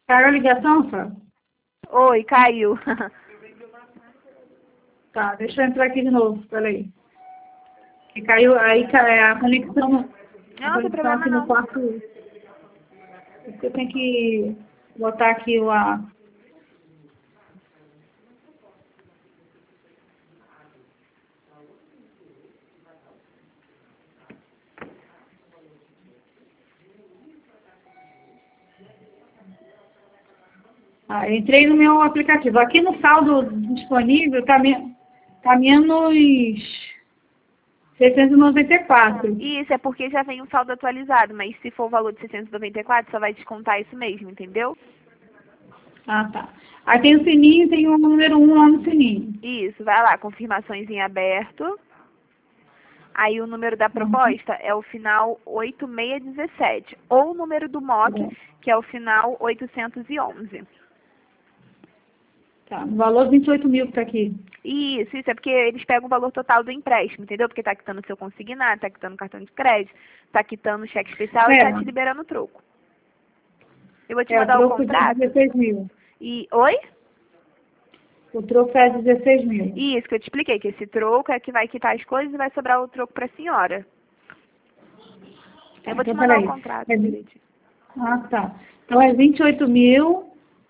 Caiu a ligação, Fá? Oi, caiu. Tá, deixa eu entrar aqui de novo, peraí. Que caiu, aí a conexão, Não, tem problema aqui no não. quarto. Eu tenho que botar aqui a. Entrei no meu aplicativo. Aqui no saldo disponível tá menos 694. Isso, é porque já vem o saldo atualizado, mas se for o valor de 694, só vai descontar isso mesmo, entendeu? Ah, tá. Aí tem o sininho, tem o número 1 lá no sininho. Isso, vai lá, confirmações em aberto. Aí o número da proposta é o final 8617. Ou o número do MOC, que é o final 811. Tá, o valor 28 mil que tá aqui. Isso é porque eles pegam o valor total do empréstimo, entendeu? Porque tá quitando o seu consignado, tá quitando o cartão de crédito, tá quitando o cheque especial e tá te liberando o troco. Eu vou te O mandar o troco de contrato. 16 mil. Oi? O troco é 16 mil. Isso, que eu te expliquei, que esse troco é que vai quitar as coisas e vai sobrar o troco pra senhora. Eu vou te Então, mandar o peraí. contrato É, direitinho. tá. Então é 28 mil.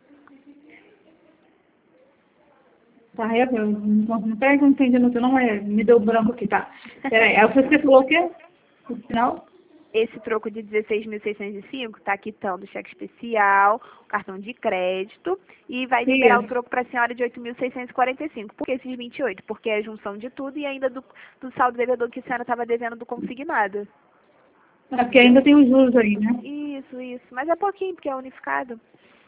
Tá, eu não pega que eu não entendi muito, não me deu branco aqui, tá. Peraí, aí você falou o quê? No final? Esse troco de 16.605 está quitando o cheque especial, o cartão de crédito e vai liberar o Isso. troco para a senhora de 8.645. Por que esses 28? Porque é a junção de tudo e ainda do saldo devedor que a senhora estava devendo do consignado. É porque ainda tem os juros aí, né? Isso. Mas é pouquinho, porque é unificado.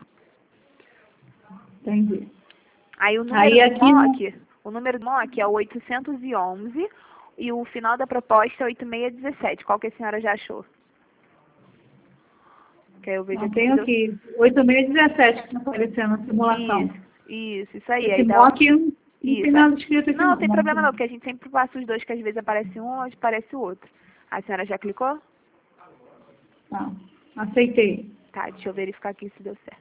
Entendi. Aí o número Aí do aqui MOC, o número do MOC é o 811 e o final da proposta é 8617. Qual que a senhora já achou? Que aí eu vejo não aqui se tenho deu. aqui 8.017 que está aparecendo na simulação. Isso aí. Esse Aí dá mock não tem isso. nada escrito aqui Não, não. tem problema não, porque a gente sempre passa os dois, que às vezes aparece um, hoje aparece o outro. A senhora já clicou? Tá. Aceitei. Tá, deixa eu verificar aqui se deu certo.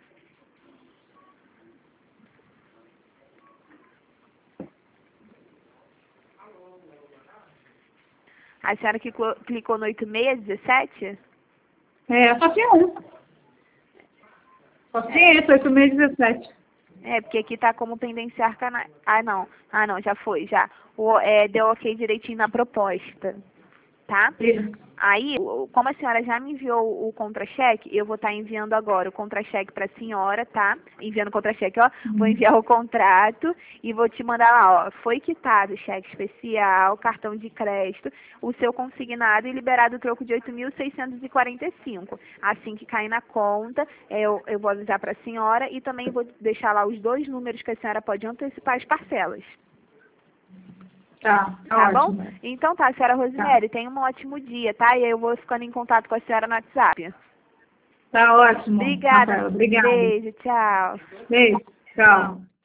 A senhora clicou no 8617? Só tem um. Só tem esse, 8.017. Porque aqui tá como pendenciar canais. Ah, não, já foi, já. Deu ok direitinho na proposta, tá? Isso. Aí, como a senhora já me enviou o contra-cheque, eu vou estar enviando agora o contra-cheque para a senhora, tá? Enviando o contra-cheque, ó. Vou enviar o contrato e vou te mandar lá, ó. Foi quitado o cheque especial, cartão de crédito, o seu consignado e liberado o troco de 8.645. Assim que cair na conta, eu vou avisar para a senhora e também vou deixar lá os dois números que a senhora pode antecipar as parcelas. Tá bom? Ótimo. Então tá, senhora Rosemary, tenha um ótimo dia, tá? E aí eu vou ficando em contato com a senhora no WhatsApp. Tá ótimo, Obrigada. Rafaela. Obrigada. Beijo, tchau. Beijo. Tchau.